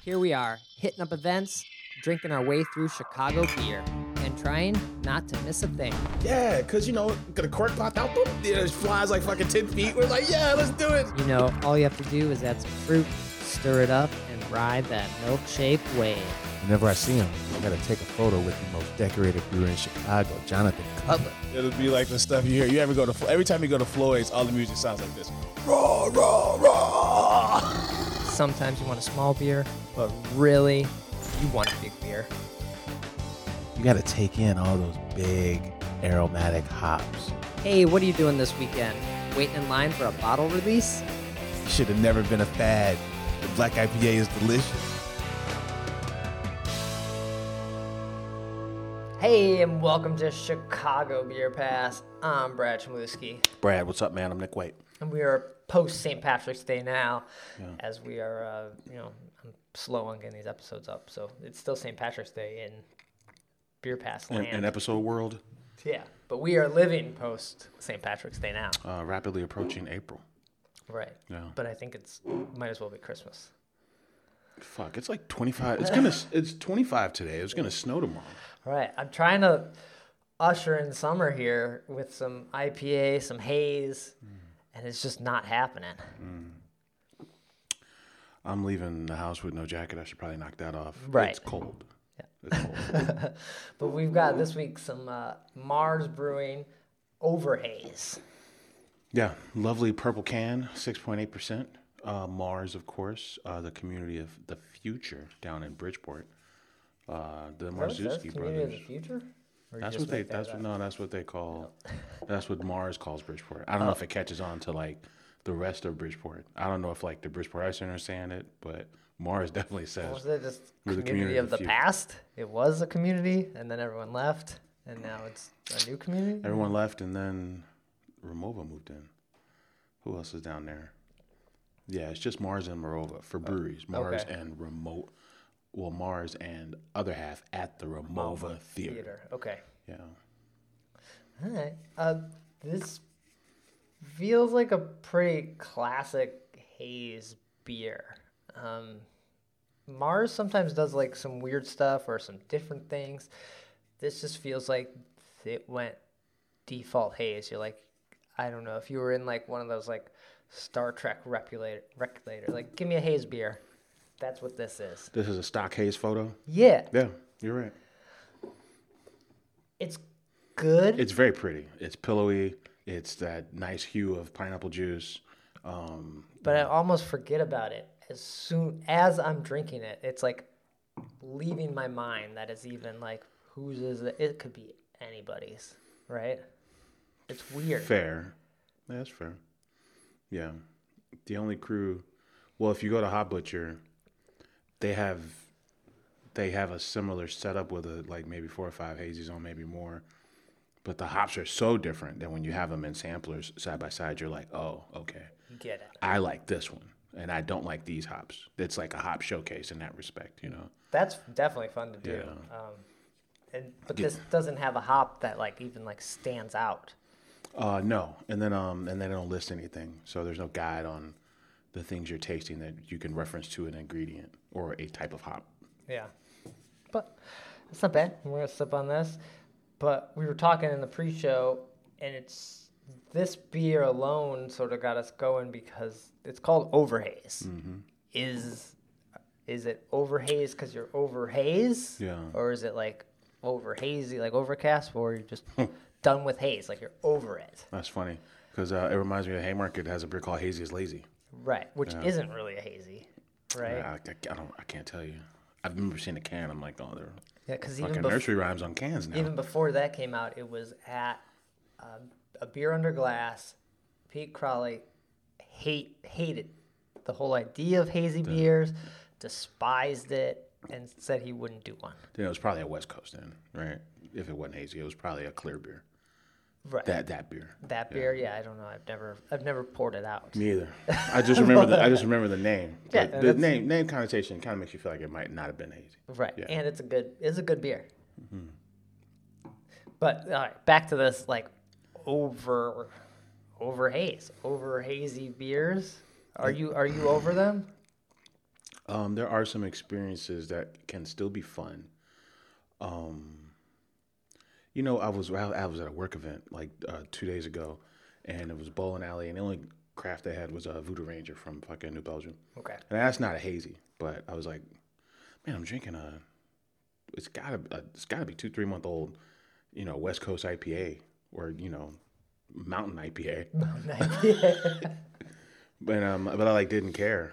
Here we are, hitting up events, drinking our way through Chicago beer, and trying not to miss a thing. Yeah, because, got a cork popped out, boom, it flies like fucking 10 feet. We're like, yeah, let's do it. All you have to do is add some fruit, stir it up, and ride that milkshake wave. Whenever I see him, I gotta take a photo with the most decorated brewer in Chicago, Jonathan Cutler. It'll be like the stuff you hear. You ever every time you go to Floyd's, all the music sounds like this. Raw, raw, raw. Sometimes you want a small beer, but really, you want a big beer. You gotta take in all those big aromatic hops. Hey, what are you doing this weekend? Waiting in line for a bottle release? You should have never been a fad. The Black IPA is delicious. Hey, and welcome to Chicago Beer Pass. I'm Brad Chmielewski, Brad, what's up, man? I'm Nick White. and we are post St. Patrick's Day now, as we are, I'm slow on getting these episodes up, so it's still St. Patrick's Day in Beer Pass land. In episode world, Yeah, but we are living post St. Patrick's Day now. rapidly approaching April. Right. Yeah. But I think might as well be Christmas. Fuck, it's like 25. It's 25 today. It's gonna snow tomorrow. Right. I'm trying to usher in summer here with some IPA, some haze, and it's just not happening. I'm leaving the house with no jacket. I should probably knock that off. Right. It's cold. Yeah. It's cold. But we've got this week some Mars Brewing Over Haze. Yeah, lovely purple can, 6.8%. Mars, of course, the community of the future down in Bridgeport. The Marzuski Community brothers. of the Future? Or you That's just what they. make that That's up? what. No, that's what they call. That's what Mars calls Bridgeport. I don't know if it catches on to like the rest of Bridgeport. I don't know if like the Bridgeport Ice Center saying it, but Mars definitely says. Was it just We're the community of the future. past? It was a community, and then everyone left, and now it's a new community? Everyone left, and then Ramova moved in. Who else is down there? Yeah, it's just Mars and Morova for breweries. Mars okay. and remote. Well, Mars and other half at the Ramova Theater. Okay. Yeah. All right. This feels like a pretty classic haze beer. Mars sometimes does like some weird stuff or some different things. This just feels like it went default haze. You're like, I don't know, if you were in like one of those like Star Trek regulator, like give me a haze beer. That's what this is. This is a stock haze photo. Yeah, Yeah, you're right. it's good. It's very pretty. It's pillowy. It's that nice hue of pineapple juice. But I almost forget about it as soon as I'm drinking it. It's like leaving my mind that it's even like whose is it? It could be anybody's, right? It's weird. Fair. Yeah, that's fair. Yeah. The only crew. Well, if you go to Hop Butcher, they have a similar setup with like maybe 4 or 5 hazies on, maybe more. But the hops are so different that when you have them in samplers side by side, you're like, oh, okay. Get it. I like this one, and I don't like these hops. It's like a hop showcase in that respect, That's definitely fun to do. Yeah. But this doesn't have a hop that like even like stands out. No, and then they don't list anything, so there's no guide on the things you're tasting that you can reference to an ingredient or a type of hop. Yeah. But it's not bad. We're going to sip on this. But we were talking in the pre-show, and this beer alone sort of got us going because it's called Overhaze. Mm-hmm. Is it Overhaze because you're over haze? Yeah. Or is it like over hazy, like overcast, or you're just done with haze, like you're over it? That's funny because it reminds me of Haymarket has a beer called Hazy is Lazy. Right, which isn't really a hazy, right? I can't tell you. I've never seen a can. I'm like, oh, they're Yeah, because fucking nursery rhymes on cans now. Even before that came out, it was at A Beer Under Glass. Pete Crowley hated the whole idea of hazy beers, despised it, and said he wouldn't do one. Then it was probably a West Coast then, right? If it wasn't hazy, it was probably a clear beer. Right. That beer. That beer, yeah, I don't know. I've never poured it out. Me either. I just remember the name. Yeah, But the name connotation kind of makes you feel like it might not have been hazy. Right, Yeah. and it's a good beer. Mm-hmm. But all right, back to this like over hazy beers. Are you over them? There are some experiences that can still be fun. Um, I was at a work event like 2 days ago, and it was bowling alley, and the only craft they had was a Voodoo Ranger from fucking New Belgium, Okay. and that's not a hazy, but I was like, man, I'm drinking it's gotta be 2-3 month old, West Coast IPA or mountain IPA, but I like didn't care,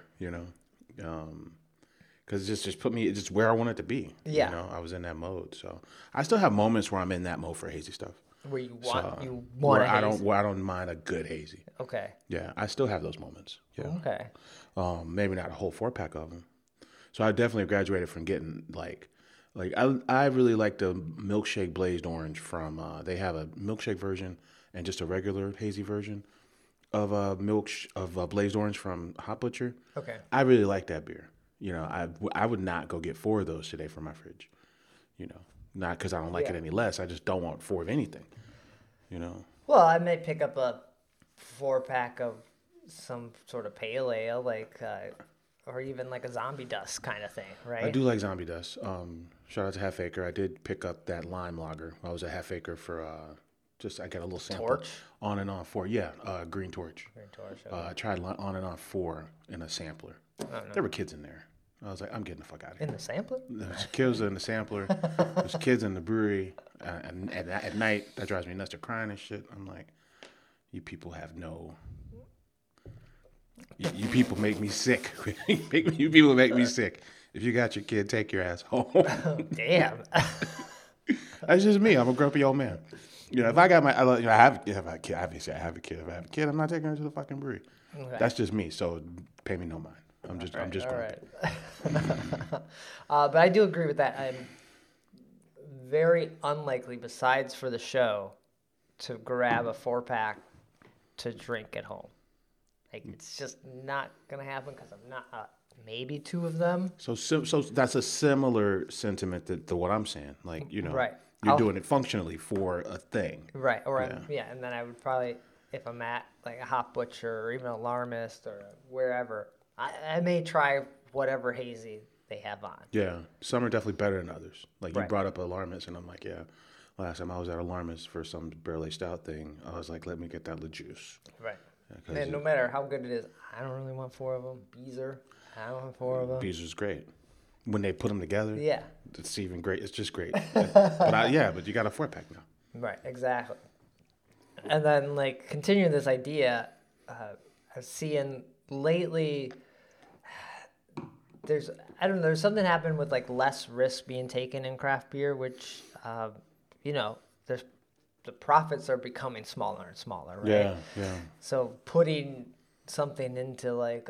because it just put me it's just where I wanted to be. Yeah. I was in that mode, so I still have moments where I'm in that mode for hazy stuff. Where you So, want where a hazy. I don't mind a good hazy. Okay. Yeah, I still have those moments. Yeah, Okay. maybe not a whole 4-pack of them. So I definitely graduated from getting like I really like the milkshake blazed orange from. They have a milkshake version and just a regular hazy version of blazed orange from Hot Butcher. Okay. I really like that beer. I would not go get 4 of those today from my fridge. Not because I don't like it any less. I just don't want 4 of anything. Well, I may pick up a 4-pack of some sort of pale ale, or even like a Zombie Dust kind of thing, right? I do like Zombie Dust. Shout out to Half Acre. I did pick up that lime lager. I was at Half Acre for I got a little sample. Torch? On and on 4. Yeah, Green Torch. Green Torch, okay. I tried on and on 4 in a sampler. There were kids in there. I was like, I'm getting the fuck out of here. In the sampler? There's kids in the sampler. There's kids in the brewery. And at night, that drives me nuts. They're crying and shit. I'm like, you people have no... You people make me sick. You people make me sick. If you got your kid, take your ass home. Damn. That's just me. I'm a grumpy old man. If I got I have a kid. Obviously, I have a kid. If I have a kid, I'm not taking her to the fucking brewery. Okay. That's just me. So pay me no mind. I'm just grumpy. All right. But I do agree with that. I'm very unlikely, besides for the show, to grab a 4-pack to drink at home. It's just not gonna happen because I'm not. Maybe 2 of them. So that's a similar sentiment to what I'm saying. Right. You're doing it functionally for a thing. Right. And then I would probably, if I'm at like a Hot Butcher or even Alarmist or wherever, I may try whatever hazy they have on. Yeah, some are definitely better than others. Like you Right. brought up Alarmist, and I'm like, yeah. Last time I was at Alarmist for some barrel aged stout thing, I was like, let me get that LeJuice. Right. Yeah, And no matter how good it is, I don't really want 4 of them. Beezer, I don't want 4 of them. Beezer's great. When they put them together, Yeah. it's even great. It's just great. but you got a 4-pack now. Right, exactly. And then, continuing this idea, I'm seeing lately, there's something happened with, less risk being taken in craft beer, which, there's the profits are becoming smaller and smaller, right? Yeah. So putting something into, a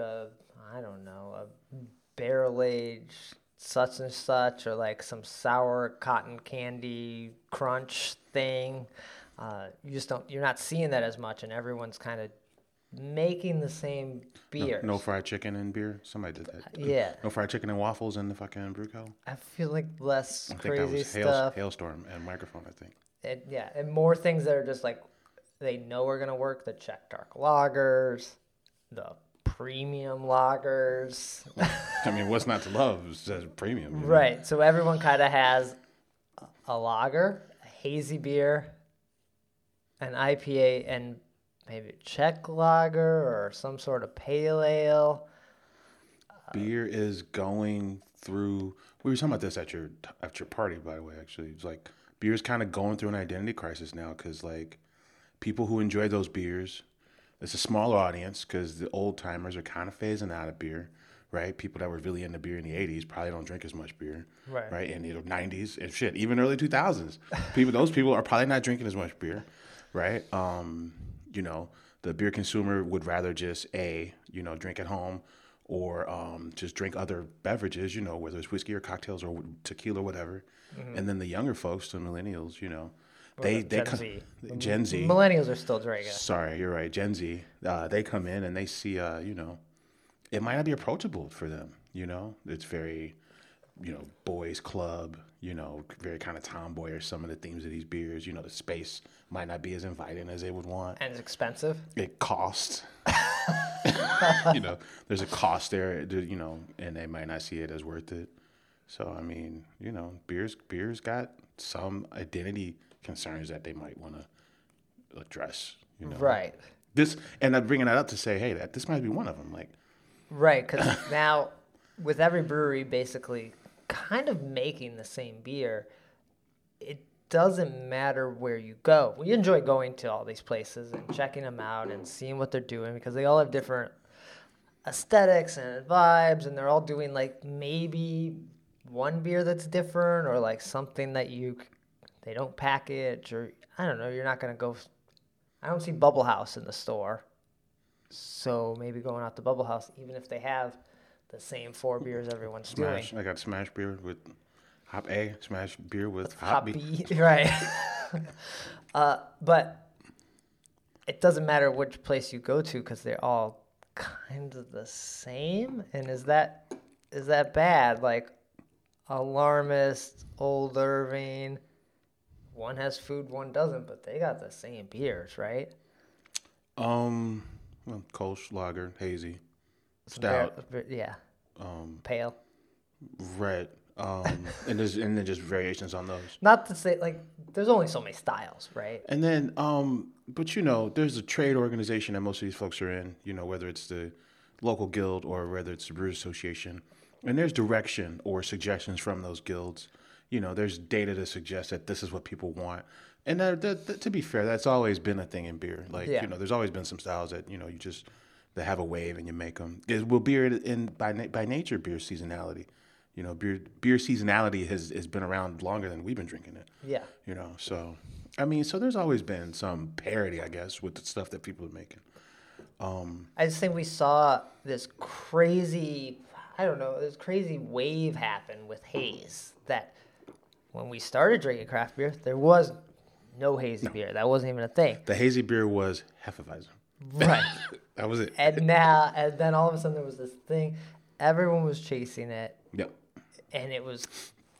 barrel aged such and such, or some sour cotton candy crunch thing. You're not seeing that as much, and everyone's kind of making the same beers. No fried chicken in beer. Somebody did that. Yeah. No fried chicken and waffles in the fucking brew kettle. I feel like less I think crazy that was stuff. Hailstorm and Microphone, I think. And more things that are just they know are gonna work. The Czech dark lagers, the premium lagers. I mean, what's not to love? It says premium. Right. So everyone kind of has a lager, a hazy beer, an IPA, and maybe a Czech lager or some sort of pale ale. Beer is going through. We were talking about this at your party, by the way. Actually, it's beer is kind of going through an identity crisis now because people who enjoy those beers, it's a smaller audience because the old timers are kind of phasing out of beer, right? People that were really into beer in the 80s probably don't drink as much beer, right? In the 90s and shit, even early 2000s, those people are probably not drinking as much beer, right? The beer consumer would rather just drink at home or just drink other beverages, whether it's whiskey or cocktails or tequila or whatever. Mm-hmm. And then the younger folks, the millennials, Gen Z. Millennials are still drinking. Sorry, you're right. Gen Z. They come in and they see, it might not be approachable for them. It's very, boys club. Very kind of tomboy or some of the themes of these beers. The space might not be as inviting as they would want. And it's expensive. It costs. You know, there's a cost there, you know, and they might not see it as worth it. So I mean, you know, beers got some identity concerns that they might want to address. You know, Right. This, and I'm bringing that up to say, hey, that this might be one of them. Like, Right, because now with every brewery basically kind of making the same beer, it doesn't matter where you go. We enjoy going to all these places and checking them out and seeing what they're doing because they all have different aesthetics and vibes, and they're all doing like maybe one beer that's different or like something that they don't package, or I don't know. You're not gonna go. I don't see Bubble House in the store. So maybe going out to Bubble House, even if they have the same 4 beers everyone's doing. I got smash beer with hop A, smash beer with Hop hop B. B, right. But it doesn't matter which place you go to because they're all kind of the same. And is that bad? Like Alarmist, Old Irving, one has food, one doesn't, but they got the same beers, right? Well, Kolsch, lager, hazy, stout, Yeah. Pale. red, and then just variations on those. Not to say like there's only so many styles, right? And then, but you know, there's a trade organization that most of these folks are in. You know, whether it's the local guild or whether it's the Brewers Association, and there's direction or suggestions from those guilds. You know, there's data to suggest that this is what people want. And to be fair, that's always been a thing in beer. Like, Yeah. you know, there's always been some styles that, you know, that have a wave and you make them. Well, beer by nature, beer seasonality. You know, beer seasonality has been around longer than we've been drinking it. Yeah. You know, so, I mean, so there's always been some parity, I guess, with the stuff that people are making. I just think we saw this crazy, this crazy wave happen with haze that when we started drinking craft beer, there was no hazy beer. That wasn't even a thing. The hazy beer was Hefeweizen. Right. That was it. And then all of a sudden there was this thing. Everyone was chasing it. Yep. And it was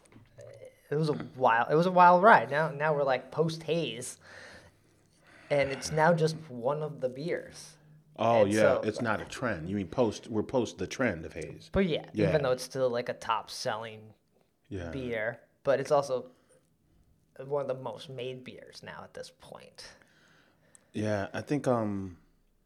a wild ride. Now we're like post haze. And it's now just one of the beers. Oh, And yeah. so- It's not a trend. You mean we're post the trend of haze. But yeah, Yeah. even though it's still like a top selling Yeah. beer, but it's also one of the most made beers now at this point. Yeah, I think what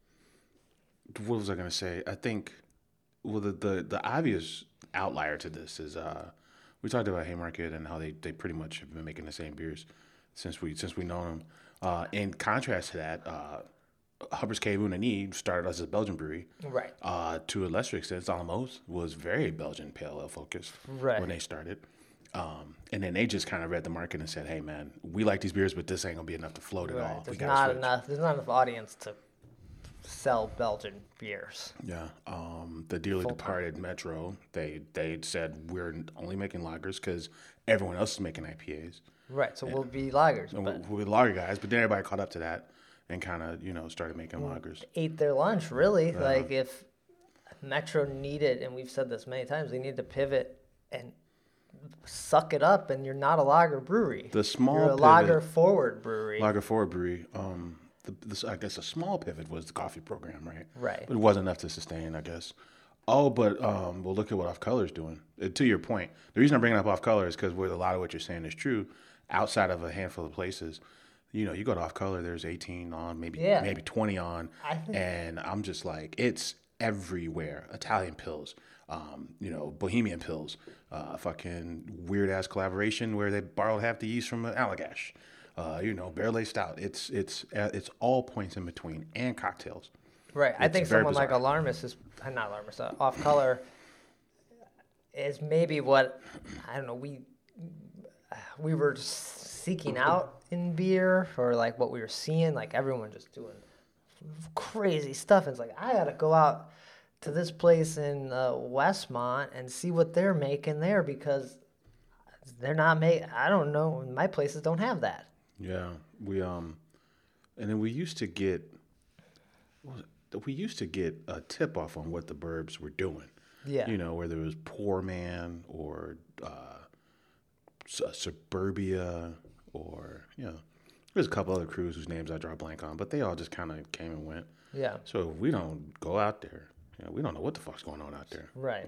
was I gonna say? I think the obvious outlier to this is we talked about Haymarket and how they pretty much have been making the same beers since we know them. In contrast to that, Hubbard's Cave Unani started as a Belgian brewery. Right. To a lesser extent, Alamos was very Belgian pale ale focused Right. when they started. And then they just kind of read the market and said, "Hey, man, we like these beers, but this ain't gonna be enough to float it all. We There's gotta not switch." enough. There's not enough audience to sell Belgian beers. Yeah. The dearly departed Metro, they said we're only making lagers because everyone else is making IPAs. Right. So we'll be lagers. And But we're lager guys, but then everybody caught up to that and kind of started making lagers. ate their lunch really. Like if Metro needed, and we've said this many times, they need to pivot and suck it up, and you're not a lager brewery. The small you're a pivot- lager forward brewery. Lager Forward Brewery. I guess a small pivot was the coffee program, right? Right. But it wasn't enough to sustain, I guess. Oh, but well, look at what Off Color is doing. To your point, the reason I'm bringing up Off Color is because a lot of what you're saying is true. Outside of a handful of places, you go to Off Color, there's 18 on, maybe 20 on, and I'm just like, it's everywhere. Italian pills, Bohemian pills, fucking weird ass collaboration where they borrowed half the yeast from an Allagash. Barrel aged stout. It's all points in between and cocktails. Right. I It's think very someone like bizarre. Alarmist is not Alarmist. Off Color is maybe what I don't know. We were seeking out in beer, or like what we were seeing. Like everyone just doing crazy stuff. And it's like I gotta go out to this place in Westmont and see what they're making there because they're not making. I don't know. My places don't have that. Yeah, and then we used to get a tip off on what the burbs were doing. Yeah. Whether it was Poor Man or Suburbia or there's a couple other crews whose names I draw a blank on, but they all just kind of came and went. Yeah. So if we don't go out there, we don't know what the fuck's going on out there. Right.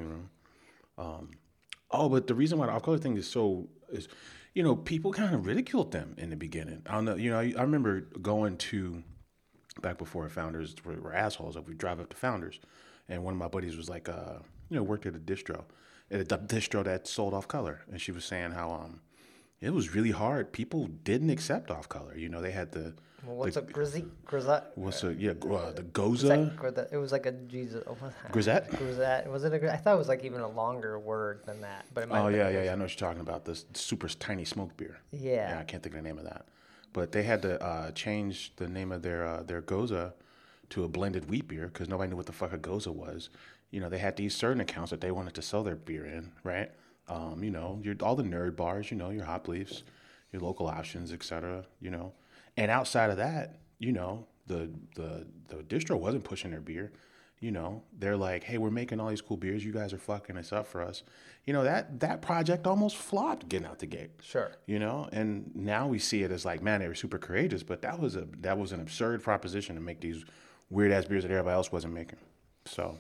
But the reason why the off-color thing is people kind of ridiculed them in the beginning. I don't know. I remember going to, back before Founders were assholes. We drive up to Founders, and one of my buddies was like, worked at a distro that sold off color, and she was saying how it was really hard. People didn't accept off color. They had the What's a grisette? the Goza. It was like a Jesus. Grisette? Grisette. Was it I thought it was like even a longer word than that. But it might have been I know what you're talking about. This super tiny smoke beer. Yeah. I can't think of the name of that. But they had to change the name of their Goza to a blended wheat beer because nobody knew what the fuck a Goza was. They had these certain accounts that they wanted to sell their beer in, right? All the nerd bars, your Hop Leafs, your local options, etc. And outside of that, the distro wasn't pushing their beer. They're like, hey, we're making all these cool beers. You guys are fucking this up for us. That project almost flopped getting out the gate. Sure. And now we see it as like, man, they were super courageous, but that was an absurd proposition to make these weird ass beers that everybody else wasn't making. So,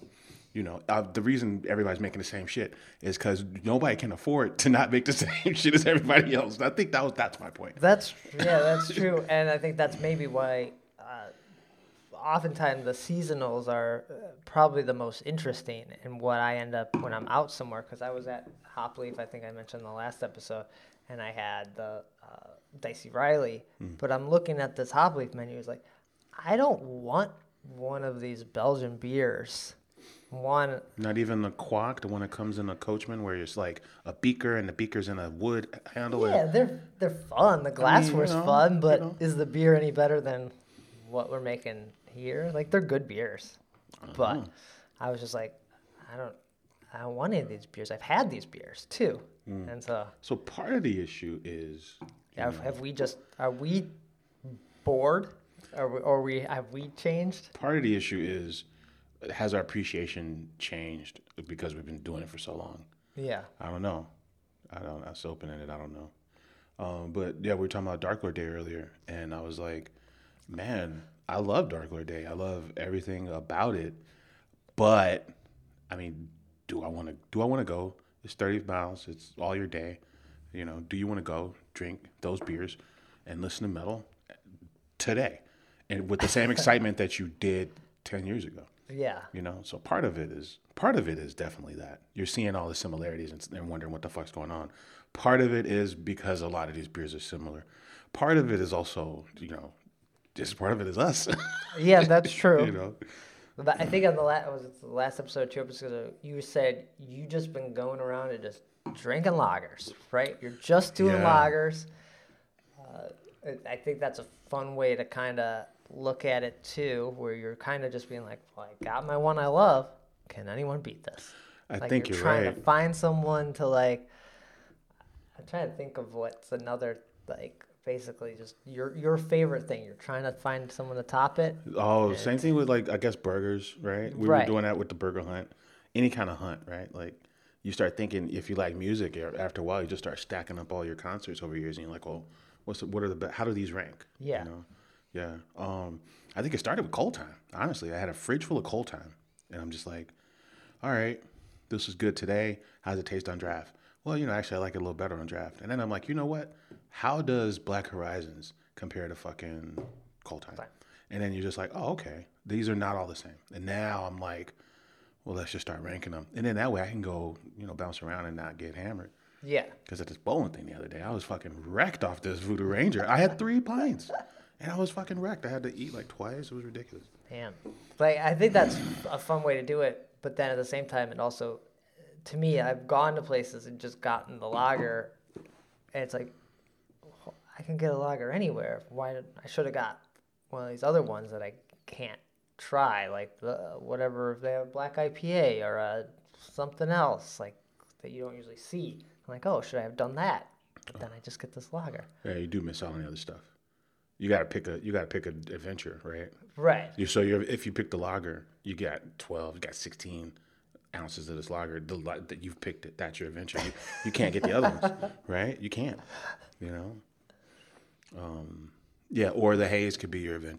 the reason everybody's making the same shit is because nobody can afford to not make the same shit as everybody else. I think that's my point. That's true, and I think that's maybe why. Oftentimes the seasonals are probably the most interesting and what I end up when I'm out somewhere, because I was at Hop Leaf, I think I mentioned in the last episode, and I had the Dicey Riley, but I'm looking at this Hop Leaf menu, it's like, I don't want one of these Belgian beers. Not even the Quack, the one that comes in a Coachman where it's like a beaker and the beaker's in a wood handle. Yeah, they're fun. The glassware's fun, but is the beer any better than what we're making here? Like, they're good beers, but I was just like, I don't want any of these beers. I've had these beers too, and so part of the issue is, are we bored, or have we changed? Part of the issue is, has our appreciation changed because we've been doing it for so long? Yeah, I don't know. That's open-ended. I don't know. But yeah, we were talking about Dark Lord Day earlier, and I was like, man, I love Dark Lord Day. I love everything about it. But I mean, do I want to go? It's 30 miles. It's all your day. Do you want to go drink those beers and listen to metal today, and with the same excitement that you did 10 years ago? Yeah. So part of it is definitely that. You're seeing all the similarities and wondering what the fuck's going on. Part of it is because a lot of these beers are similar. Part of it is also, just part of it is us. Yeah, that's true. But I think on the last episode, 2 episodes ago, you said you just been going around and just drinking lagers, right? You're just doing lagers. I think that's a fun way to kind of look at it too, where you're kind of just being like, well, I got my one I love. Can anyone beat this? I think you're trying right. to find someone to I'm trying to think of what's another basically just your favorite thing. You're trying to find someone to top it. Oh, same thing with I guess burgers, right? We were doing that with the burger hunt. Any kind of hunt, right? Like, you start thinking, if you like music, after a while you just start stacking up all your concerts over years, and you're like, well, how do these rank? Yeah. Yeah. I think it started with Cold Time. Honestly, I had a fridge full of Cold Time, and I'm just like, all right, this is good today. How does it taste on draft? Well, actually, I like it a little better on draft. And then I'm like, you know what? How does Black Horizons compare to fucking Cold Time? And then you're just like, oh, okay, these are not all the same. And now I'm like, well, let's just start ranking them. And then that way I can go, bounce around and not get hammered. Yeah. Because at this bowling thing the other day, I was fucking wrecked off this Voodoo Ranger. I had 3 pints. And I was fucking wrecked. I had to eat like twice. It was ridiculous. Damn. I think that's a fun way to do it. But then at the same time, it also, to me, I've gone to places and just gotten the lager. And it's like, I can get a lager anywhere. I should have got one of these other ones that I can't try. Like whatever, if they have black IPA or something else that you don't usually see. I'm like, oh, should I have done that? But then I just get this lager. Yeah, you do miss out on the other stuff. You gotta pick an adventure, right? Right. If you pick the lager, you got 12, you got 16 ounces of this lager. That you've picked it, that's your adventure. You can't get the other ones, right? You can't, Yeah, or the haze could be your adventure.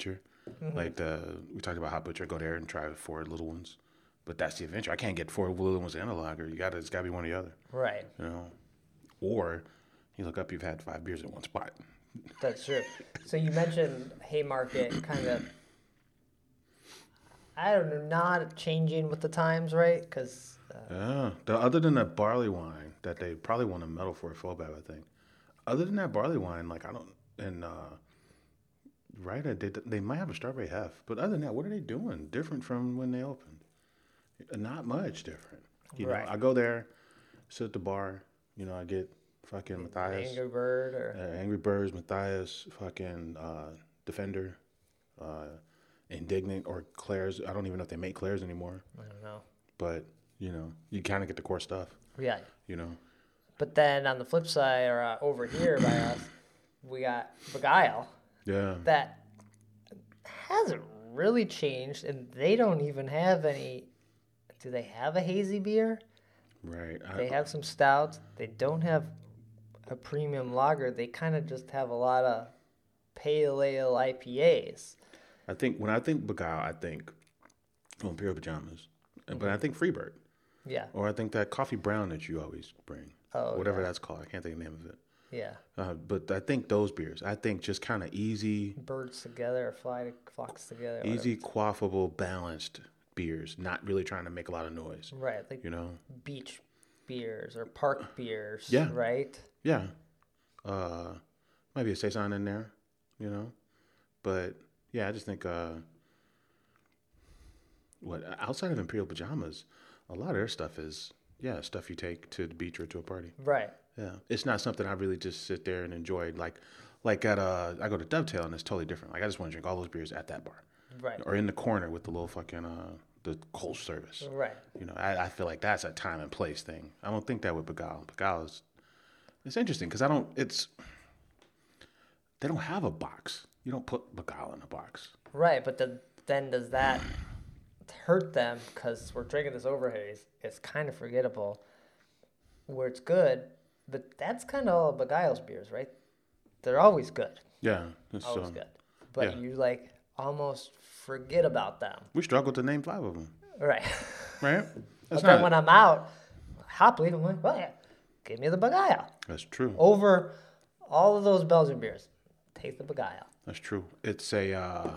Like we talked about Hot Butcher, go there and try 4 little ones. But that's the adventure. I can't get 4 little ones and a lager. It's gotta be one or the other. Right. You know. Or you look up, you've had 5 beers in one spot. That's true. So you mentioned Haymarket kind of, I don't know, not changing with the times, right? Because Yeah. Other than that barley wine that they probably won a medal for at Fallback, I think. Other than that barley wine, like I don't, and right, they might have a strawberry hef, but other than that, what are they doing different from when they opened? Not much different. You know, I go there, sit at the bar. You know, I get fucking Matthias, Angry Bird or Angry Birds, Matthias, fucking Defender, Indignant or Claire's. I don't even know if they make Claire's anymore. I don't know. But you know, you kind of get the core stuff. Yeah. You know. But then on the flip side, or over here by us, we got Beguile. Yeah. That hasn't really changed, and they don't even have any. Do they have a hazy beer? Right. They have some stouts. They don't have a premium lager. They kind of just have a lot of pale ale IPAs. I think when I think Beguile, I think Imperial Pajamas, but I think Freebird. Yeah. Or I think that coffee brown that you always bring. Oh, whatever that's called. I can't think of the name of it. Yeah. But I think those beers. I think just kind of easy. Birds together or flocks together. Easy, quaffable, balanced beers. Not really trying to make a lot of noise. Right. Like, you know, beach beers or park beers. Yeah. Right? Yeah. Might be a saison in there, you know. But yeah, I just think outside of Imperial Pajamas, a lot of their stuff is stuff you take to the beach or to a party. Right. Yeah, it's not something I really just sit there and enjoy. Like at I go to Dovetail and it's totally different. Like I just want to drink all those beers at that bar, Right. or in the corner with the little fucking the cold service. Right. You know, I feel like that's a time and place thing. I don't think that with Beguile. Beguile it's interesting because they don't have a box. You don't put Beguile in a box. Right, but then does that hurt them because we're drinking this overhaze? It's kind of forgettable where it's good, but that's kind of all Beguile's beers, right? They're always good. Yeah, that's Always good. But yeah. you like almost forget about them. We struggled to name 5 of them. Right. Right? But then when I'm out, happily, I'm like, well, yeah, give me the Beguile. That's true. Over all of those Belgian beers, take the Beguile. That's true. It's a,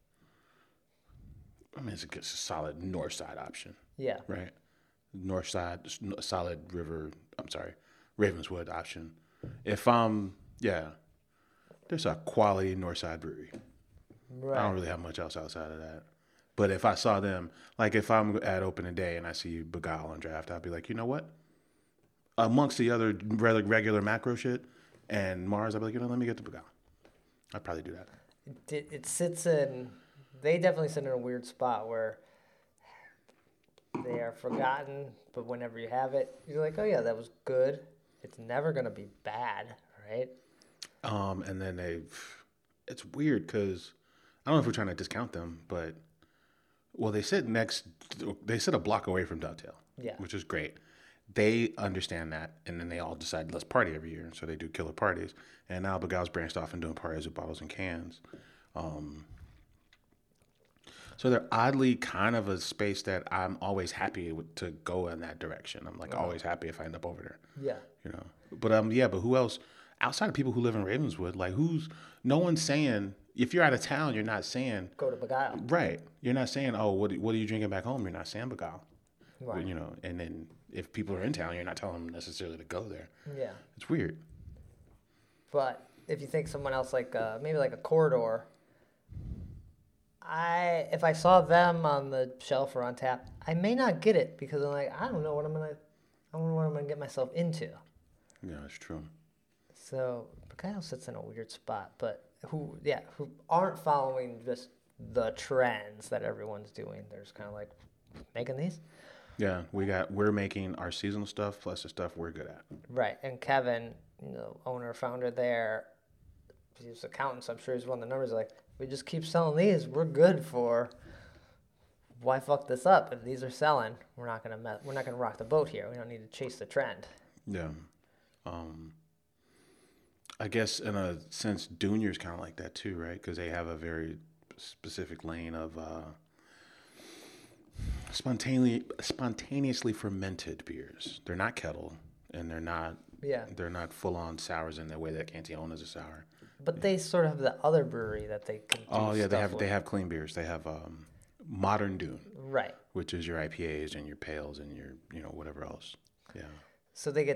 it's a solid north side option. Yeah. Right? North side, solid Ravenswood option. If there's a quality north side brewery. Right. I don't really have much else outside of that. But if I saw them, like if I'm at opening day and I see Beguile on draft, I'd be like, you know what? Amongst the other regular macro shit and Mars, I'd be like, let me get the Beguile. I'd probably do that. It sits in, they definitely sit in a weird spot where they are forgotten, but whenever you have it, you're like, oh yeah, that was good. It's never going to be bad, right? And then it's weird because I don't know if we're trying to discount them, but they sit a block away from Dovetail, Yeah. which is great. They understand that, and then they all decide, let's party every year. So they do killer parties. And now Beguile's branched off and doing parties with bottles and cans. So they're oddly kind of a space that I'm always happy to go in that direction. I'm like always happy if I end up over there. Yeah. You know, but who else outside of people who live in Ravenswood? Like no one's saying, if you're out of town, you're not saying Go to Beguile. right. You're not saying, oh, what are you drinking back home? You're not saying Beguile. Right. You know, and then if people are in town, you're not telling them necessarily to go there. Yeah. It's weird. But if you think someone else like maybe like a Corridor, if I saw them on the shelf or on tap, I may not get it because I'm like, I don't know what I'm gonna get myself into. Yeah, it's true. So Beguile sits in a weird spot, but who aren't following just the trends that everyone's doing. They're just kind of like making these. Yeah, we're making our seasonal stuff plus the stuff we're good at. Right, and Kevin, owner, founder there, he's an accountant, so I'm sure he's run the numbers like, we just keep selling these, we're good for, why fuck this up? If these are selling, we're not gonna rock the boat here. We don't need to chase the trend. Yeah. I guess in a sense, Dunier's kind of like that too, right? Because they have a very specific lane of spontaneously fermented beers. They're not kettle, and they're not full on sours in the way that Cantillon is a sour. But they sort of have the other brewery that they can do they have clean beers. They have Modern Dune, right, which is your IPAs and your pales and your whatever else. Yeah. So they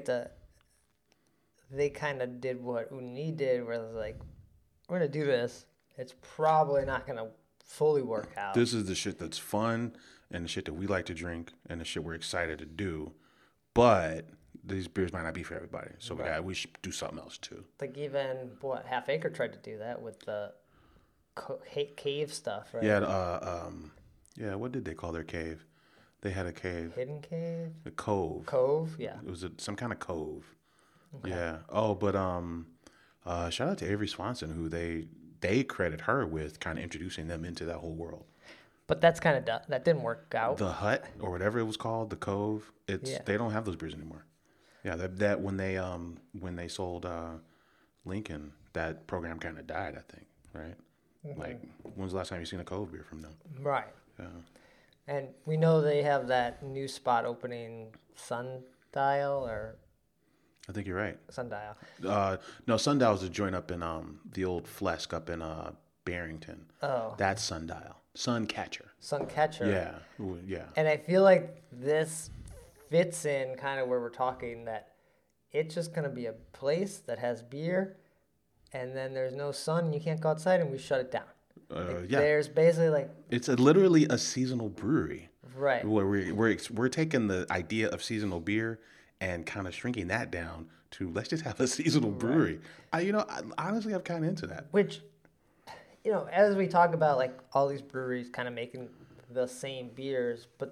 kind of did what Uni did, where it was like, we're gonna do this. It's probably not gonna fully work out. This is the shit that's fun and the shit that we like to drink and the shit we're excited to do, but these beers might not be for everybody. So we should do something else too. Like even Half Acre tried to do that with the cave stuff, right? Yeah, what did they call their cave? They had a cave. Hidden cave? A cove. Cove, yeah. It was some kind of cove. Okay. Yeah. Oh, but shout out to Avery Swanson, who they credit her with kind of introducing them into that whole world. But that's kind of that didn't work out. The Hut or whatever it was called, the Cove. They don't have those beers anymore. Yeah, that when they sold Lincoln, that program kind of died. I think, right? Mm-hmm. Like, when's the last time you seen a Cove beer from them? Right. Yeah. And we know they have that new spot opening, Sundial or. I think you're right. Sundial. No, Sundial is a joint up in the old Flesk up in Barrington. Oh. That's Sundial. Suncatcher. Suncatcher. Yeah. Yeah. And I feel like this fits in kind of where we're talking that it's just going to be a place that has beer and then there's no sun and you can't go outside and we shut it down. Yeah. There's basically like... It's literally a seasonal brewery. Right. Where we're taking the idea of seasonal beer and kind of shrinking that down to let's just have a seasonal brewery. I honestly, I'm kind of into that. Which, as we talk about like all these breweries kind of making the same beers, but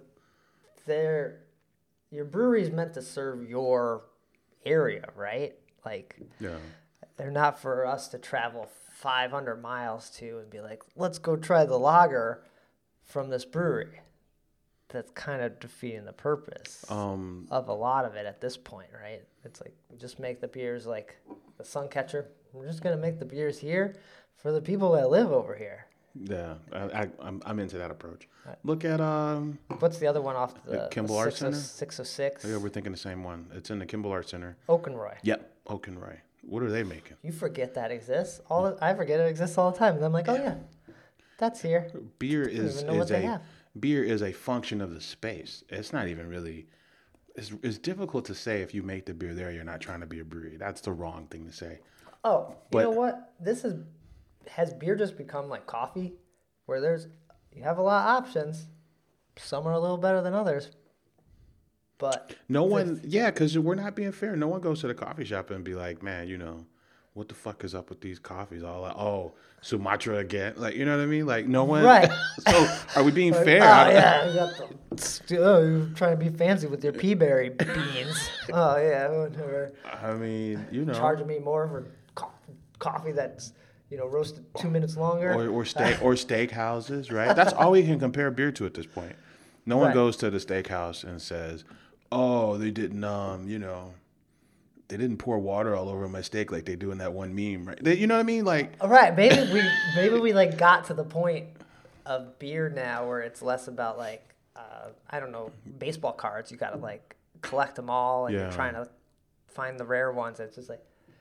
your brewery is meant to serve your area, right? Like, yeah. They're not for us to travel 500 miles to and be like, let's go try the lager from this brewery. That's kind of defeating the purpose of a lot of it at this point, right? It's like, we just make the beers like the Suncatcher. We're just going to make the beers here for the people that live over here. Yeah, I'm into that approach. Right. Look at... What's the other one off the Kimball Arts Center? 606? Yeah, we're thinking the same one. It's in the Kimball Arts Center. Oakenroy. Yep, Oakenroy. What are they making? You forget that exists. I forget it exists all the time. And I'm like, oh yeah, that's here. Beer is a function of the space. It's not even really... It's difficult to say if you make the beer there, you're not trying to be a brewery. That's the wrong thing to say. Oh, you know what? Has beer just become like coffee, where you have a lot of options. Some are a little better than others. But because we're not being fair. No one goes to the coffee shop and be like, man, what the fuck is up with these coffees? All like, oh, Sumatra again. Like, you know what I mean? Like, no one. Right. So, are we being fair? Oh, yeah. You're trying to be fancy with your peaberry beans. Oh, yeah, whatever. I mean, Charging me more for coffee that's, roasted 2 minutes longer. Or steak houses, right? That's all we can compare beer to at this point. No one goes to the steakhouse and says, oh, they didn't, they didn't pour water all over my steak like they do in that one meme, right? You know what I mean? Like, right. Maybe we like got to the point of beer now where it's less about like, I don't know, baseball cards. You got to like collect them all and you're trying to find the rare ones. It's just like,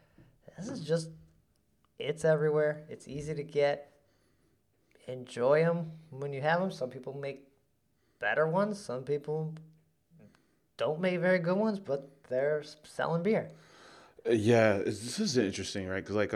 it's everywhere. It's easy to get. Enjoy them when you have them. Some people make better ones. Some people don't make very good ones, but they're selling beer. Yeah, this is interesting, right? Because, like,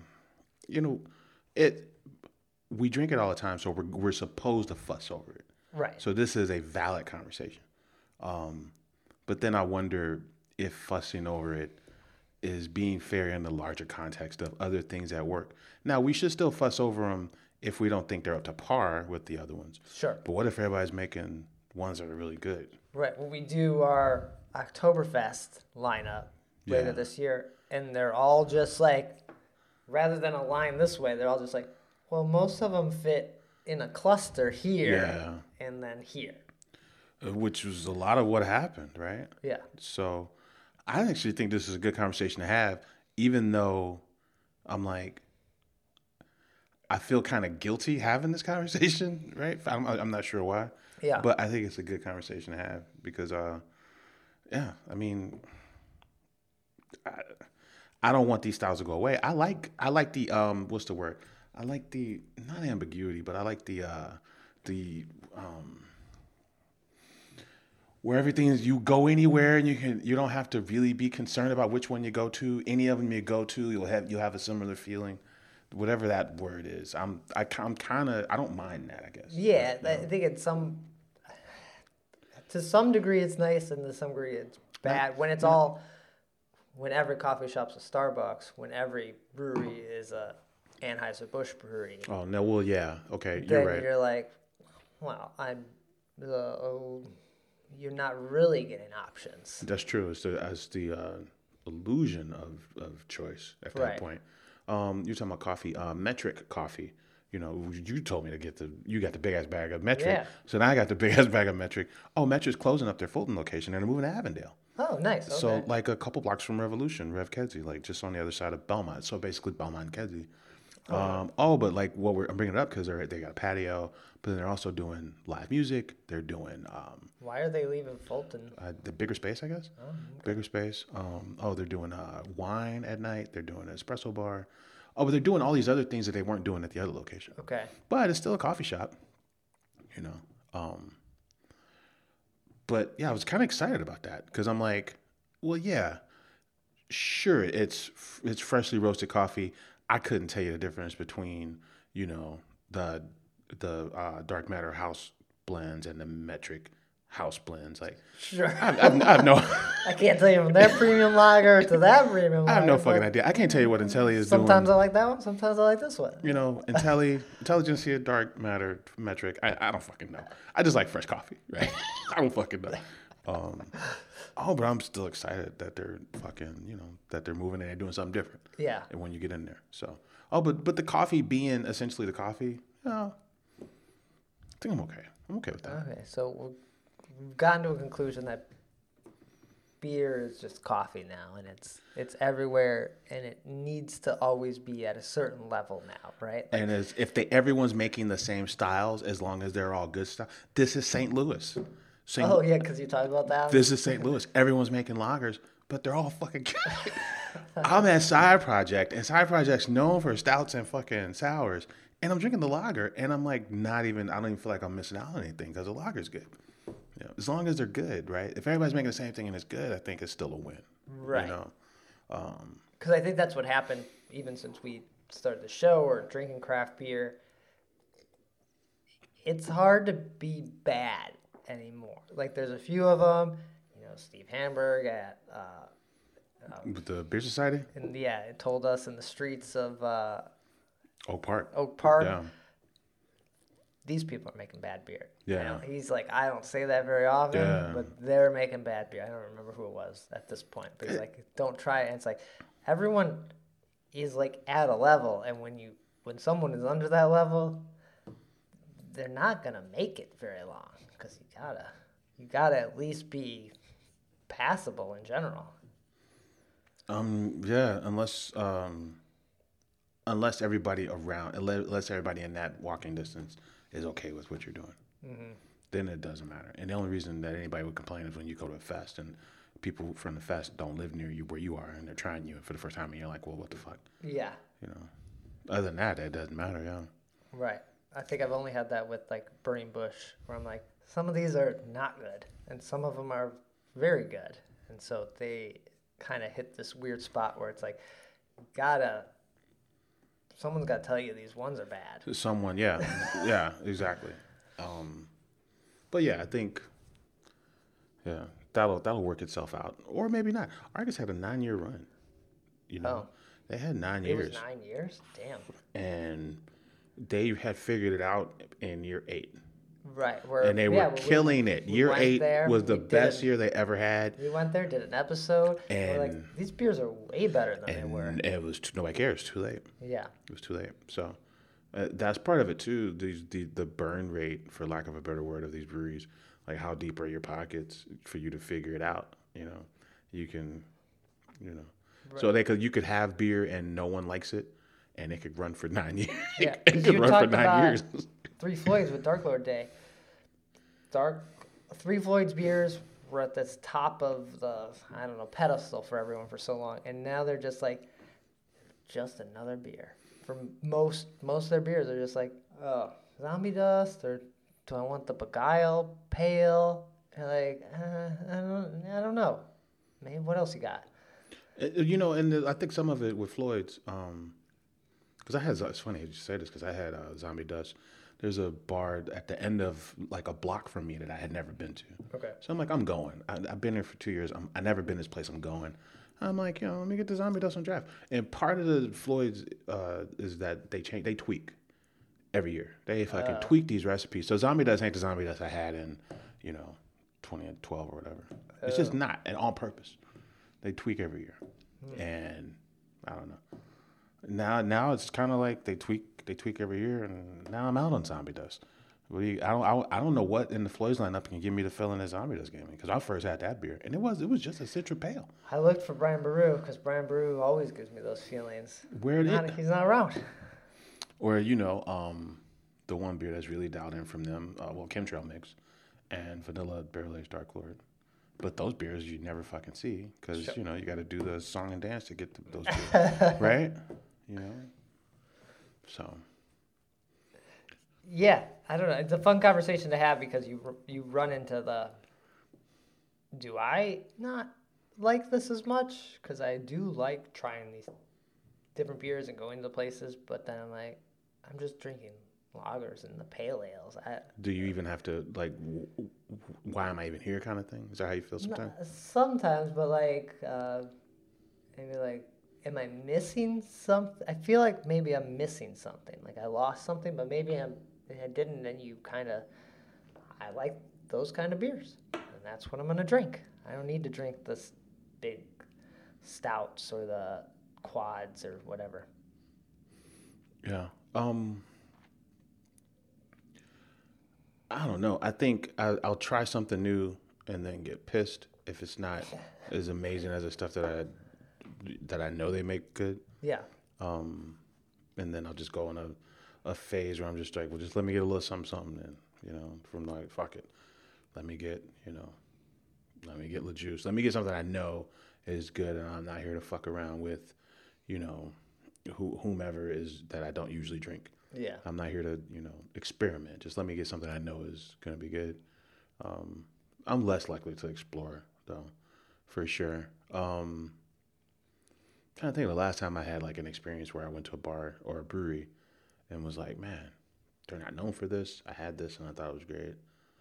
we drink it all the time, so we're supposed to fuss over it. Right. So this is a valid conversation. But then I wonder if fussing over it is being fair in the larger context of other things at work. Now, we should still fuss over them if we don't think they're up to par with the other ones. Sure. But what if everybody's making ones that are really good? Right. Well, we do our Oktoberfest lineup later this year, and they're all just like, rather than a line this way, they're all just like, well, most of them fit in a cluster here and then here. Which was a lot of what happened, right? Yeah. So I actually think this is a good conversation to have, even though I'm like, I feel kind of guilty having this conversation, right? I'm not sure why. Yeah. But I think it's a good conversation to have because, yeah, I mean, I don't want these styles to go away. I like the what's the word? I like the not ambiguity, but I like the where everything is you go anywhere and you don't have to really be concerned about which one you go to. Any of them you go to, you'll have a similar feeling. Whatever that word is, I'm kind of I don't mind that, I guess. Yeah, I think to some degree it's nice, and to some degree it's bad. When it's all, when every coffee shop's a Starbucks, when every brewery is a Anheuser-Busch brewery. Oh no, well yeah, okay, Then you're right. you're like, well, you're not really getting options. That's true. It's the illusion of choice at that Right. point. You're talking about coffee, Metric coffee. You know, you told me you got the big ass bag of Metric. Yeah. So now I got the big ass bag of Metric. Oh, Metric's closing up their Fulton location and they're moving to Avondale. Oh, nice. Okay. So like a couple blocks from Revolution, Rev Kedzie, like just on the other side of Belmont. So basically Belmont and Kedzie. But like I'm bringing it up because they got a patio, but then they're also doing live music. They're doing Why are they leaving Fulton? the bigger space, I guess. Bigger space. They're doing wine at night. They're doing an espresso bar. Oh, but they're doing all these other things that they weren't doing at the other location. Okay. But it's still a coffee shop, you know. But yeah, I was kind of excited about that because I'm like, well, yeah, sure, it's freshly roasted coffee. I couldn't tell you the difference between, you know, the dark matter house blends and the Metric house blends. Like, Sure. I've no, I can't tell you from their premium lager to that premium lager. I have no fucking but idea. I can't tell you what Intelli is doing. Sometimes I like that one. Sometimes I like this one. You know, Intelligentsia, dark matter, Metric. I don't fucking know. I just like fresh coffee, right? I don't fucking know. But I'm still excited that they're fucking, you know, that they're moving and they're doing something different. Yeah. And when you get in there, so but the coffee being essentially the coffee, I think I'm okay. I'm okay with that. Okay, so we've gotten to a conclusion that beer is just coffee now, and it's everywhere, and it needs to always be at a certain level now, right? And if everyone's making the same styles, as long as they're all good stuff. This is St. Louis. Oh yeah, because you talked about that. This is St. Louis. Everyone's making lagers, but they're all fucking good. I'm at Side Project, and Side Project's known for stouts and fucking sours. And I'm drinking the lager, and I'm like, I don't even feel like I'm missing out on anything because the lager's good. You know, as long as they're good, right? If everybody's making the same thing and it's good, I think it's still a win. Right. You know? Because I think that's what happened even since we started the show or drinking craft beer. It's hard to be bad anymore. Like there's a few of them, you know, Steve Hamburg at With the Beer Society? and yeah, it told us in the streets of Oak Park. Oak Park. Yeah. These people are making bad beer. Yeah. You know, he's like, I don't say that very often, Yeah. but they're making bad beer. I don't remember who it was at this point, but he's like, don't try it. And it's like, everyone is like at a level, and when someone is under that level, they're not gonna make it very long because you gotta at least be passable in general. Yeah, unless everybody in that walking distance is okay with what you're doing, then it doesn't matter. And the only reason that anybody would complain is when you go to a fest and people from the fest don't live near you where you are, and they're trying you for the first time, and you're like, well, what the fuck, Yeah. you know? Other than that, it doesn't matter. Yeah. Right. I think I've only had that with like Burning Bush, where I'm like, some of these are not good, and some of them are very good, and so they kind of hit this weird spot where it's like, someone's got to tell you these ones are bad. Someone, yeah, yeah, exactly. But yeah, I think, yeah, that'll work itself out, or maybe not. Argus had a 9-year run. You know, they had 9 It years. was 9 years? Damn. And they had figured it out in year 8. Right. And they were killing it. we Year went 8 there, was the we did best it. year they ever had. We went there, did an episode, and we're like, And- these beers are way better than they were. And it was nobody cares. Too late. Yeah. It was too late. So that's part of it too. The burn rate, for lack of a better word, of these breweries. Like how deep are your pockets for you to figure it out? You know, you can, you know. Right. So you could have beer and no one likes it, and it could run for 9 years. Yeah, it 'cause could you run for talked 9 about years. Three Floyds with Dark Lord Day. Three Floyds beers were at this top of the, I don't know, pedestal for everyone for so long, and now they're just like, just another beer. For most of their beers, they're just like, oh, Zombie Dust, or do I want the Beguile Pale? And like, I don't know. Maybe what else you got? And I think some of it with Floyd's, because it's funny you say this because I had Zombie Dust. There's a bar at the end of like a block from me that I had never been to. Okay. So I'm like, I'm going. I've been here for 2 years. I never been this place. I'm going. I'm like, let me get the Zombie Dust on draft. And part of the Floyd's is that they tweak every year. They fucking tweak these recipes. So Zombie Dust ain't the Zombie Dust I had in, 2012 or whatever. It's just not, and on purpose. They tweak every year, and I don't know. Now it's kind of like they tweak every year, and now I'm out on Zombie Dust. I don't know what in the Floyd's lineup can give me the feeling that Zombie Dust gave me, because I first had that beer, and it was just a Citra Pale. I looked for Brian Baru because Brian Baru always gives me those feelings. He's not around. Or the one beer that's really dialed in from them, Chemtrail Mix, and Vanilla Barrel Aged Dark Lord. But those beers you never fucking see because you got to do the song and dance to get those beers, right? So. Yeah, I don't know. It's a fun conversation to have because you run into the. Do I not like this as much? Because I do like trying these different beers and going to places, but then I'm like, I'm just drinking lagers and the pale ales. Do you even have to like? Why am I even here? Kind of thing. Is that how you feel sometimes? Sometimes, but like maybe like, am I missing something? I feel like maybe I'm missing something. Like I lost something, but maybe I didn't. And you I like those kind of beers, and that's what I'm gonna drink. I don't need to drink this big stouts or the quads or whatever. Yeah. I don't know. I think I'll try something new and then get pissed if it's not as amazing as the stuff that I know they make good. Yeah. And then I'll just go on a phase where I'm just like, well, just let me get a little something then, from like, fuck it. Let me get La Juice. Let me get something I know is good, and I'm not here to fuck around with, whomever is that I don't usually drink. Yeah. I'm not here to, experiment. Just let me get something I know is going to be good. I'm less likely to explore, though, for sure. Trying to think of the last time I had, like, an experience where I went to a bar or a brewery and was like, man, they're not known for this. I had this, and I thought it was great.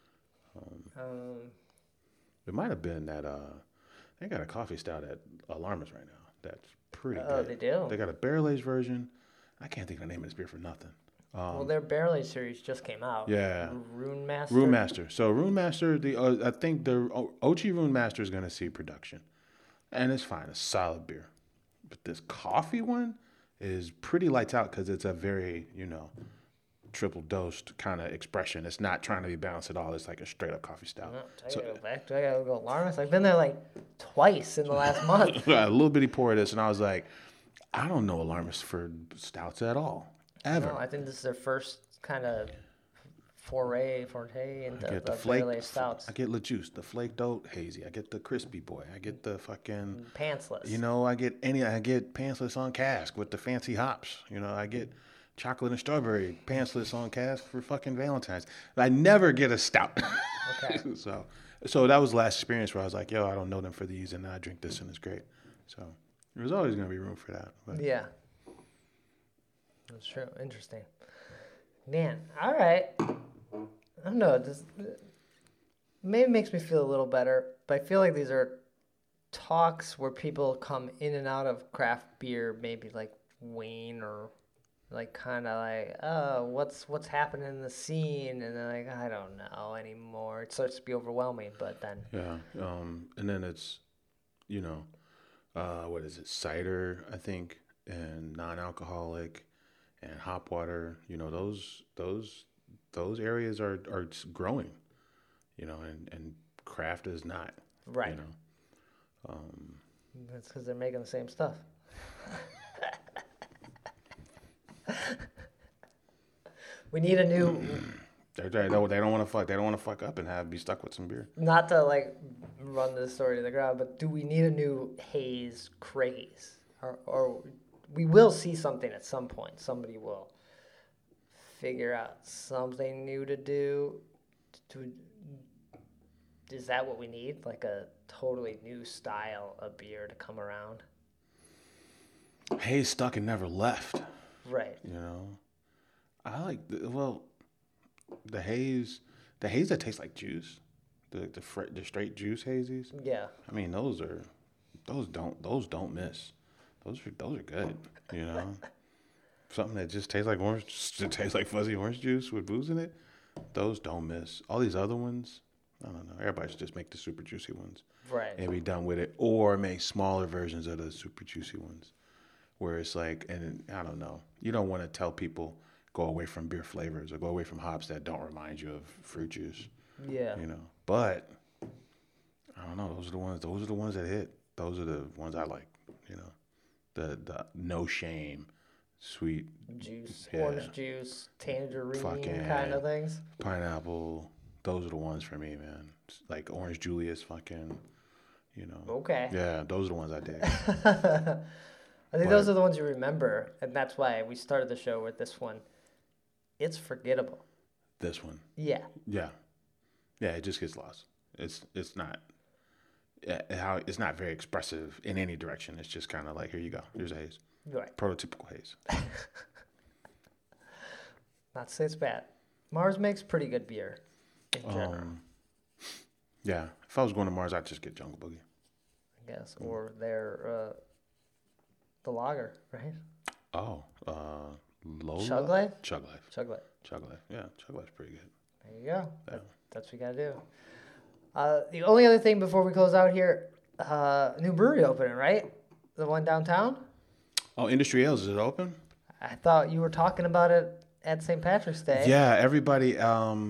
It might have been that they got a coffee stout at Alarmus right now. That's pretty good. Oh, they do? They got a barrel-aged version. I can't think of the name of this beer for nothing. Well, their barrel aged series just came out. Yeah. Rune Master. Rune Master. So Rune Master, I think the Ochi Rune Master is going to see production, and it's fine. It's solid beer, but this coffee one is pretty lights out because it's a very triple dosed kind of expression. It's not trying to be balanced at all. It's like a straight up coffee stout. I gotta go back. I gotta go Alarmus. I've been there like twice in the last month. A little bitty pour of this, and I was like, I don't know Alarmus for stouts at all, ever. No, I think this is their first kind of forte into the barrel aged stouts. I get La Juice, the flaked oat hazy. I get the crispy boy. I get the fucking pantsless. I get pantsless on cask with the fancy hops. I get chocolate and strawberry pantsless on cask for fucking Valentine's. I never get a stout. Okay. So that was the last experience where I was like, yo, I don't know them for these, and I drink this and it's great. So there's always going to be room for that. But. Yeah. That's true. Interesting. Man, all right. I don't know. This maybe makes me feel a little better, but I feel like these are talks where people come in and out of craft beer, maybe like wane or like kind of like, oh, what's happening in the scene, and then like, I don't know anymore. It starts to be overwhelming, but then and then it's what is it, cider, I think, and non-alcoholic and hop water. Those areas are growing, and craft is not. Right. That's because they're making the same stuff. We need a new, They don't want to fuck. They don't want to fuck up and be stuck with some beer. not to like run this story to the ground, but do we need a new haze craze? Or we will see something at some point. Somebody will figure out something new to do. Is that what we need? Like a totally new style of beer to come around? Hayes stuck and never left. Right. You know, I like the haze that tastes like juice, the straight juice hazies. Yeah. I mean, those don't miss. Those are good. You know, something that just tastes like orange, just tastes like fuzzy orange juice with booze in it. Those don't miss. All these other ones, I don't know. Everybody should just make the super juicy ones. Right. And be done with it, or make smaller versions of the super juicy ones, where it's like, and I don't know. You don't want to tell people go away from beer flavors or go away from hops that don't remind you of fruit juice. Yeah. You know, but I don't know. Those are the ones. Those are the ones that hit. Those are the ones I like. You know, the no shame, sweet Juice, yeah. orange juice, tangerine Fucking kind of things. pineapple. Those are the ones for me, man. Like Orange Julius, fucking. You know. Okay. Yeah, those are the ones I dig. I think those are the ones you remember, and that's why we started the show with this one. It's forgettable. This one. Yeah. Yeah, it just gets lost. It's not it's not very expressive in any direction. It's just kind of like, here you go. Here's a haze. Right. Prototypical haze. Not to say it's bad. Mars makes pretty good beer in general, Yeah, if I was going to Mars, I'd just get Jungle Boogie. I guess, or their the lager, right? Oh, Lola? Chug Life? Chug Life. Chug Life. Chug Life. Yeah, Chug Life's pretty good. There you go. Yeah. That's what you gotta do. The only other thing before we close out here, new brewery opening, right? The one downtown? Oh, Industry Ales, is it open? I thought you were talking about it at St. Patrick's Day. Yeah, everybody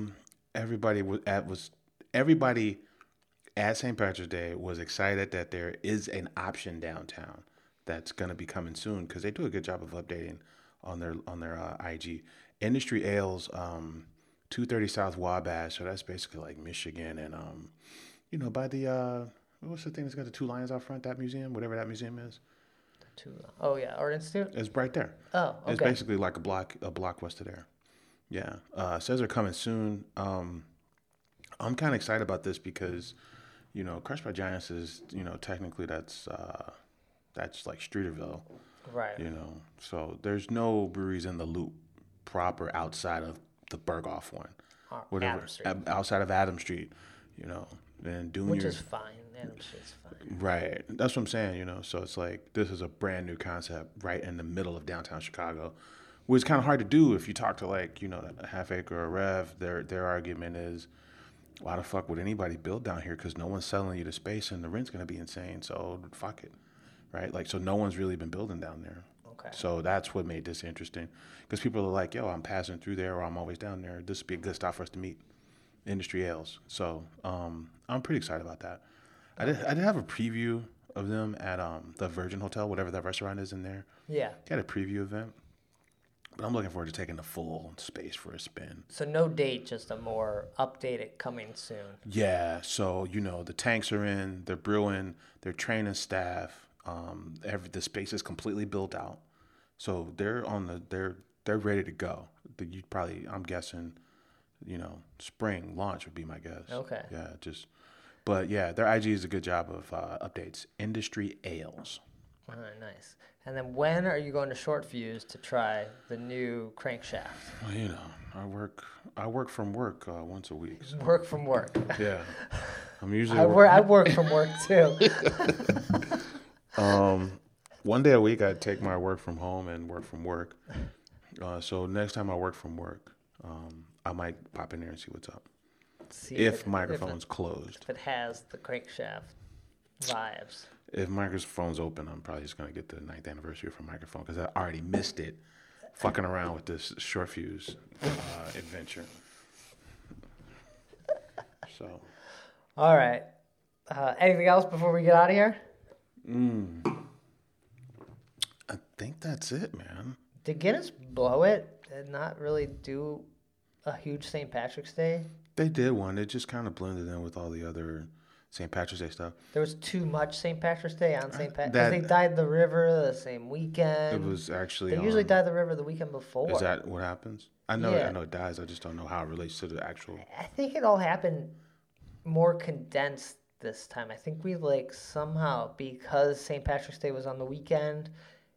at St. Patrick's Day was excited that there is an option downtown that's going to be coming soon, because they do a good job of updating on their IG. Industry Ales, 230 South Wabash, so that's basically like Michigan, and by the what's the thing that's got the two lions out front? That museum, whatever that museum is. Oh yeah, Art Institute. It's right there. Oh, okay. It's basically like a block west of there. Yeah. Says they're coming soon. I'm kind of excited about this because, Crushed by Giants is, technically that's like Streeterville. Right. So there's no breweries in the loop proper outside of the Berghoff one. Adam Street. Outside of Adam Street, and doing Which is fine. Adam Street's fine. Right. That's what I'm saying, So it's like, this is a brand new concept right in the middle of downtown Chicago, which is kind of hard to do if you talk to a Half Acre or Rev. Their argument is, why the fuck would anybody build down here? Because no one's selling you the space and the rent's going to be insane. So fuck it. Right. So no one's really been building down there. Okay. So that's what made this interesting, because people are like, yo, I'm passing through there, or I'm always down there. This would be a good stop for us to meet. Industry Ales. So I'm pretty excited about that. I did have a preview of them at the Virgin Hotel, whatever that restaurant is in there. Yeah. They had a preview event. But I'm looking forward to taking the full space for a spin. So no date, just a more updated coming soon. Yeah. So, the tanks are in, they're brewing, they're training staff. The space is completely built out. So they're ready to go. I'm guessing, spring launch would be my guess. Okay. Yeah. But yeah, their IG is a good job of updates. Industry Ales. All right, nice. And then when are you going to Short Fuse to try the new crankshaft? Well, I work from work once a week. So. Work from work. Yeah. I'm usually I work from work too. One day a week I take my work from home and work from work. So next time I work from work, I might pop in there and see what's up. If microphone's closed. If it has the crankshaft vibes. If microphone's open, I'm probably just going to get the 9th anniversary for microphone, because I already missed it fucking around with this Short Fuse adventure. So. All right. Anything else before we get out of here? I think that's it, man. Did Guinness blow it and not really do a huge St. Patrick's Day? They did one. It just kind of blended in with all the other St. Patrick's Day stuff. There was too much St. Patrick's Day on St. Patrick's that- Day. They dyed the river the same weekend. It was actually. They usually dye the river the weekend before. Is that what happens? I know. Yeah. I know it dies. I just don't know how it relates to the actual. I think it all happened more condensed this time. I think we like somehow, because St. Patrick's Day was on the weekend,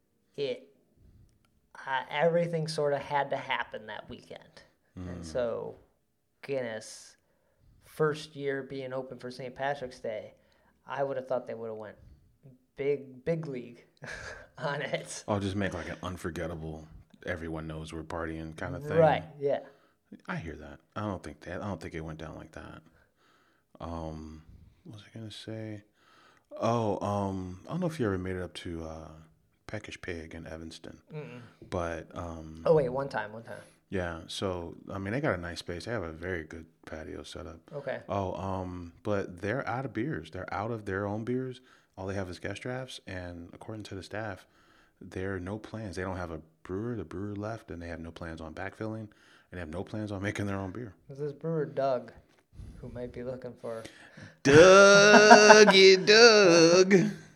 everything sort of had to happen that weekend. And so Guinness, first year being open for St. Patrick's Day, I would have thought they would have went big league on it. I'll just make like an unforgettable, everyone knows we're partying kind of thing. Right, yeah. I hear that. I don't think it went down like that. What was I gonna say? Oh, I don't know if you ever made it up to Peckish Pig in Evanston, but Oh wait, one time. yeah. So I mean, they got a nice space. They have a very good patio set up. Okay. Oh, but they're out of beers. They're out of their own beers. All they have is guest drafts, and according to the staff, there are no plans. They don't have a brewer. The brewer left, and they have no plans on backfilling, and they have no plans on making their own beer. This is brewer Doug, who might be looking for. Dougie Doug.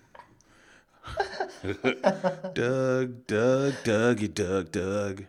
Doug.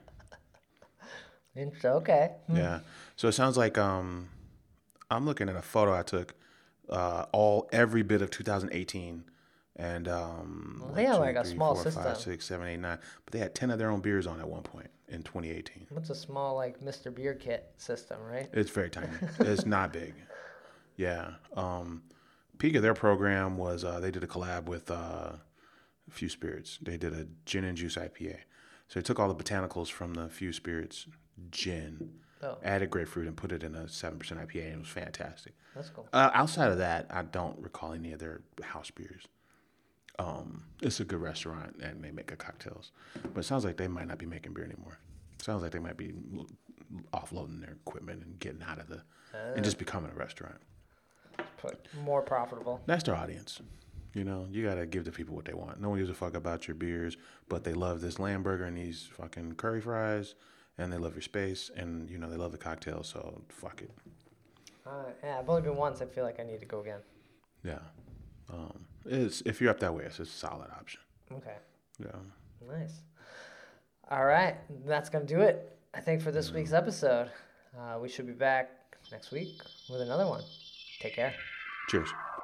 Okay. Yeah. So it sounds like I'm looking at a photo I took every bit of 2018 and they have like a small system. 5, 6, 7, 8, 9. But they had 10 of their own beers on at one point in 2018. What's a small like Mr. Beer Kit system, right? It's very tiny. It's not big. Yeah. Peak of their program was they did a collab with Few Spirits. They did a gin and juice IPA. So they took all the botanicals from the Few Spirits gin, added grapefruit, and put it in a 7% IPA, and it was fantastic. That's cool. Outside of that, I don't recall any of their house beers. It's a good restaurant, and they make good cocktails. But it sounds like they might not be making beer anymore. Sounds like they might be offloading their equipment and getting out of and just becoming a restaurant. More profitable. That's their audience. You know, you got to give the people what they want. No one gives a fuck about your beers, but they love this lamb burger and these fucking curry fries, and they love your space, and, you know, they love the cocktails, so fuck it. Yeah, I've only been once. I feel like I need to go again. Yeah. If you're up that way, it's a solid option. Okay. Yeah. Nice. All right. That's going to do it, I think, for this week's episode. We should be back next week with another one. Take care. Cheers.